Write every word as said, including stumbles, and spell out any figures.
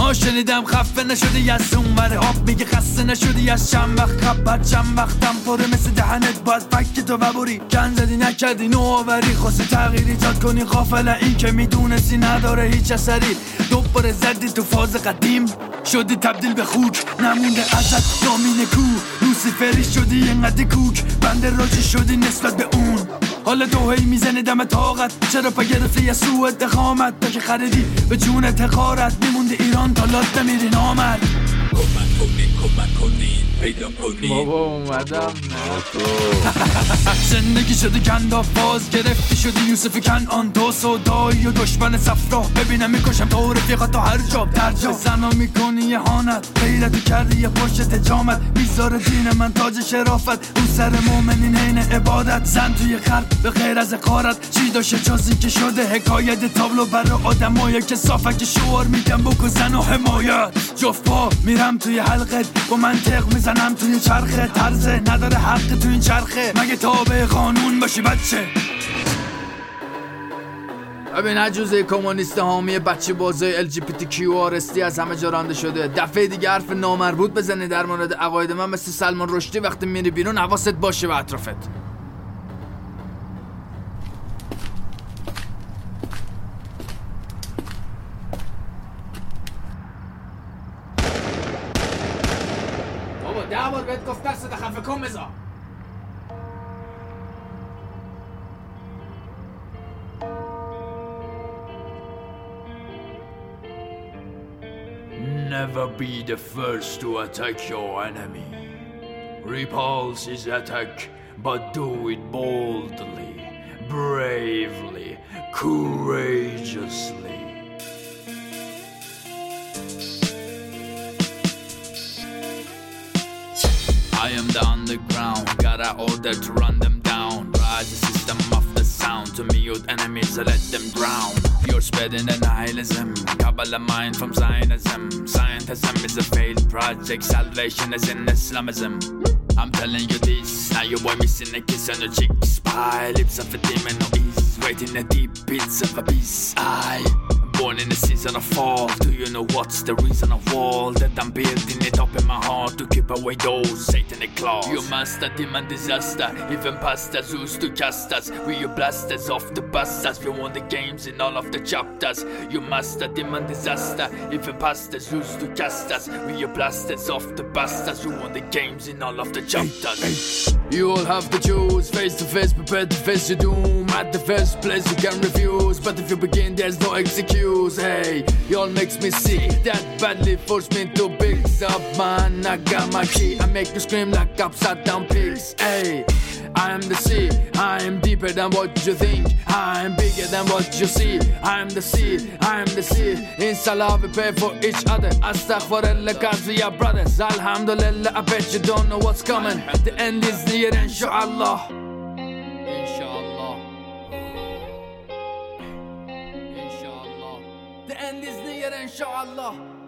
ها شنیدم خفه نشدی از اون ور آب میگه خسته نشدی از چند وقت خبر چند وقتم پره مثل دهنت باید فک تو ببری گن زدی نکردی نوآوری خواستی تغییری ایجاد کنی غافل این که میدونستی نداره هیچ اثری دوباره زدی تو فاز قدیم شدی تبدیل به خوک نمونده ازت نامین کو لوسیفری شدی اینقدر کوک بنده راجی شدی نسبت به اون حالا تو هی میزنی دم طاقت چرا پا گرفتی از سوء دخامت تا که خریدی به جون تقارت میمونده ایران تا لات نمیری نامرد کمک کنین کمک کنین پیدا کنین بابا اومدم زندگی شدی کنداف باز گرفتی شدی یوسف کنعان تو سودایی و دشمن صفرا ببینم میکشم تو رفیقا تو هر جا در جا زنا میکنی یه هانت غیرتی کردی یه پشت تجامت میذاره دین من تاج شرافت اون سر مومنین حین عبادت زن توی قلب به غیر از اقارت چی داشته جز که شده حکایت تابلو برای آدمایی که صافک شعار میدم بکن زن و حمایت جفت پا میرم توی حلقت با منطق میزنم توی چرخه طرزه نداره حق تو این چرخه مگه تابع قانون باشی بچه ببین عجوزه کمونیست حامی بچه بازای ال جی بی تی کیو آر اس تی از همه جا رانده شده دفعه دیگه حرف نامربوط بزنی در مورد عقاید من مثل سلمان رشدی وقتی میری بیرون حواست باشه به اطرافت بابا ده بار بهت گفت دست خفه کن بذار Never be the first to attack your enemy. Repulse his attack, but do it boldly, bravely, courageously. I am the underground, got an order to run them down. Rise the system of the sound, to mute enemies and let them drown. You're spreading the nihilism, Kabbalah mind from Zionism. Scientism is a failed project, salvation is in Islamism. I'm telling you this, now your boy missing a kiss on your cheeks. Pie, lips of a demon no ease, waiting the deep pits of abyss. I born in the season of fall. Do you know what's the reason of all that I'm building it up in my heart to keep away those satanic claws? You master demon disaster, even pastors used to cast us. We you blasters off the bastards, we won the games in all of the chapters. You master demon disaster, even pastors used to cast us. We you blasters off the bastards, we won the games in all of the chapters. Hey, hey. You all have to choose, face to face, prepare to face your doom. At the first place you can refuse, but if you begin there's no excuse. Hey, y'all makes me sick. That badly forced me to pick up man. I got my key. I make you scream like upside down pigs. Hey, I am the sea. I am deeper than what you think. I am bigger than what you see. I am the sea. I am the sea. Inshallah we pay for each other. Astaghfirullah cause we are brothers. Alhamdulillah, I bet you don't know what's coming. The end is near, inshallah. The end is near, inshallah.